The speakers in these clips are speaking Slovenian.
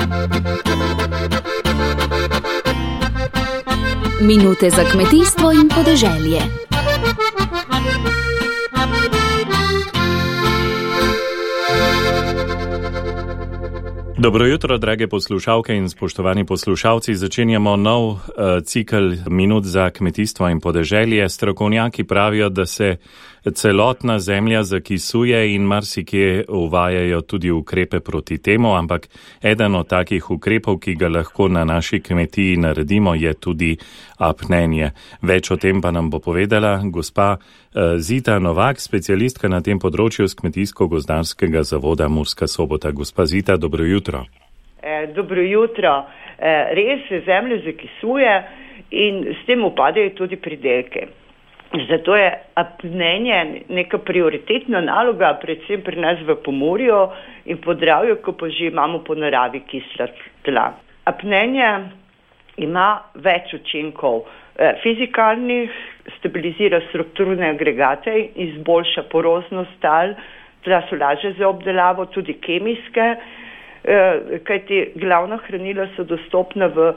Minute za kmetijstvo in podeželje. Dobro jutro, drage poslušalke in spoštovani poslušalci. Začenjamo nov cikel minut za kmetijstvo in podeželje. Strokovnjaki pravijo, da se celotna zemlja zakisuje in marsikje uvajajo tudi ukrepe proti temu, ampak eden od takih ukrepov, ki ga lahko na naši kmetiji naredimo, je tudi apnenje. Več o tem pa nam bo povedala gospa Zita Novak, specialistka na tem področju z Kmetijsko-gozdarskega zavoda Murska Sobota. Gospa Zita, dobro jutro. Dobro jutro. Res se zemlja zakisuje in s tem upadajo tudi pridelke. Zato je apnenje neka prioritetna naloga, predvsem pri nas v Pomurju in Podravju, ko pa že imamo po naravi kisla tla. Apnenje ima več učinkov. Fizikalnih, stabilizira strukturne agregate, izboljša poroznost tal, tla so lažje za obdelavo, tudi kemijske, kajti glavna hranila so dostopna v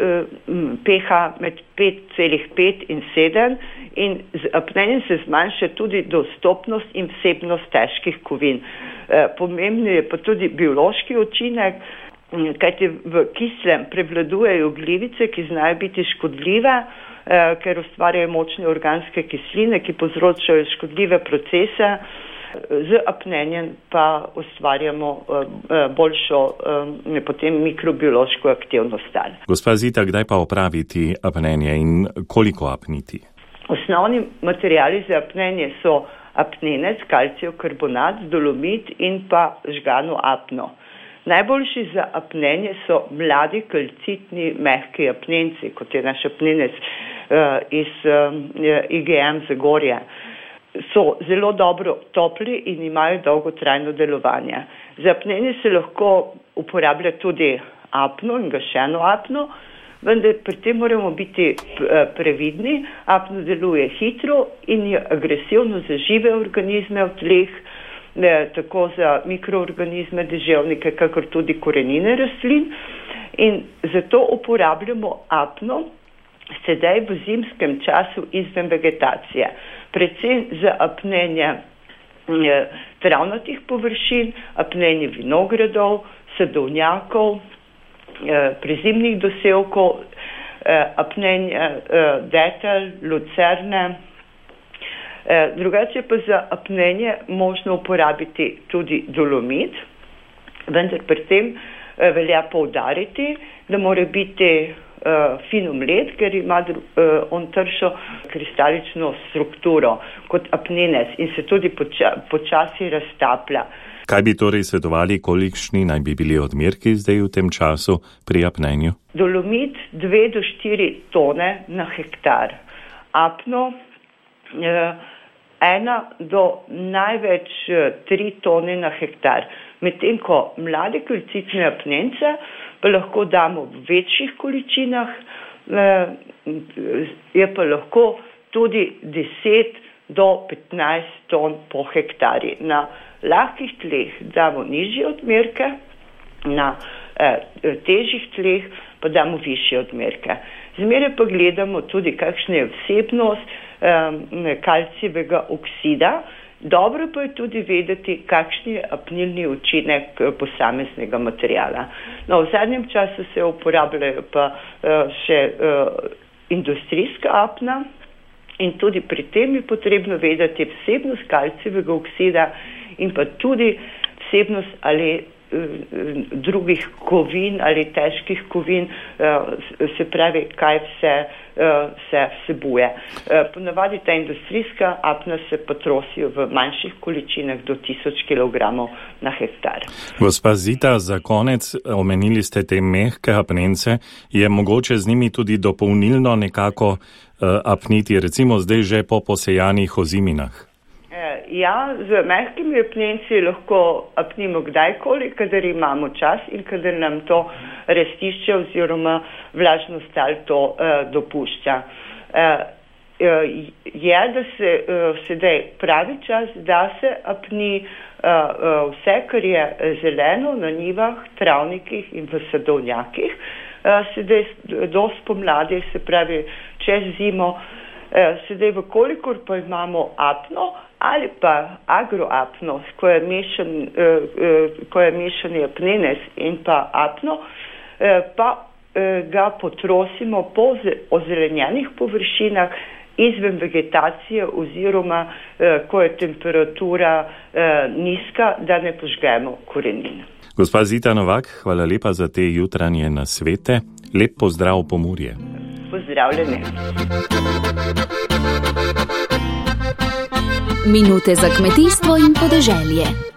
pH med 5,5 in 7 in z apnenjem se zmanjša tudi dostopnost in vsebnost težkih kovin. Pomembno je pa tudi biološki učinek, kajti v kislem prevladujejo glivice, ki znajo biti škodljive, ker ustvarjajo močne organske kisline, ki povzročajo škodljive procese. Z apnenjem pa ustvarjamo boljšo potem mikrobiološko aktivnost tal. Gospa Zita, kdaj pa opraviti apnenje in koliko apniti? Osnovni materiali za apnenje so apnenec, kalcijev karbonat, dolomit in pa žgano apno. Najboljši za apnenje so mladi kalcitni mehki apnenci, kot je naš apnenec iz IGM Zagorje. So zelo dobro topli in imajo dolgotrajno delovanje. Za apnenje se lahko uporablja tudi apno in gašeno apno, vendar pri tem moramo biti previdni. Apno deluje hitro in je agresivno za žive organizme v tleh, tako za mikroorganizme, deževnike, kakor tudi korenine rastlin. In zato uporabljamo apno sedaj v zimskem času izven vegetacije. Predvsem za apnenje travnatih površin, apnenje vinogradov, sadovnjakov, prizimnih dosevkov, apnenje detel, lucerne. Drugače pa za apnenje možno uporabiti tudi dolomit, vendar pri tem velja poudariti, da mora biti fino mlet, ker ima on tršo kristalično strukturo kot apnenec in se tudi počasi raztaplja. Kaj bi torej svetovali, kolikšni naj bi bili odmerki zdaj v tem času pri apnenju? Dolomit 2 do 4 tone na hektar. Apno 1 do največ 3 tone na hektar. Medtem ko mlade kalcitne apnence pa lahko damo v večjih količinah, je pa lahko tudi 10 do 15 ton po hektarji. Na lahkih tleh damo nižje odmerke, na težjih tleh pa damo višje odmerke. Zmeraj pa gledamo tudi, kakšna je vsebnost kalcijevega oksida. Dobro pa je tudi vedeti, kakšen je apnilni učinek posameznega materijala. No, v zadnjem času se uporabljajo pa še industrijska apna in tudi pri tem je potrebno vedeti vsebnost kalcijevega oksida in pa tudi vsebnost ali drugih kovin ali težkih kovin, se pravi, kaj vse se vsebuje. Ponavadi ta industrijska apna se potrosijo v manjših količinah do 1000 kg na hektar. Gospa Zita, za konec omenili ste te mehke apnence. Je mogoče z njimi tudi dopolnilno nekako apniti, recimo zdaj že po posejanih oziminah? Ja, z mehkimi apnenci lahko apnimo kdajkoli, kadar imamo čas in kadar nam to rastišče oziroma vlažnost tal to dopušča. je, da se sedaj pravi čas, da se apni vse, kar je zeleno na njivah, travnikih in v sadovnjakih. Sedaj do spomladi, se pravi čez zimo, sedaj vkolikor pa imamo apno ali pa agroapno, ko je mešanje apnene in pa apno, pa ga potrosimo po ozelenjenih površinah izven vegetacije oziroma ko je temperatura nizka, da ne požgemo korenin. Gospa Zita Novak, hvala lepa za te jutranje nasvete. Lep pozdrav Pomurje. Pozdravljene. Minute za kmetijstvo in podeželje.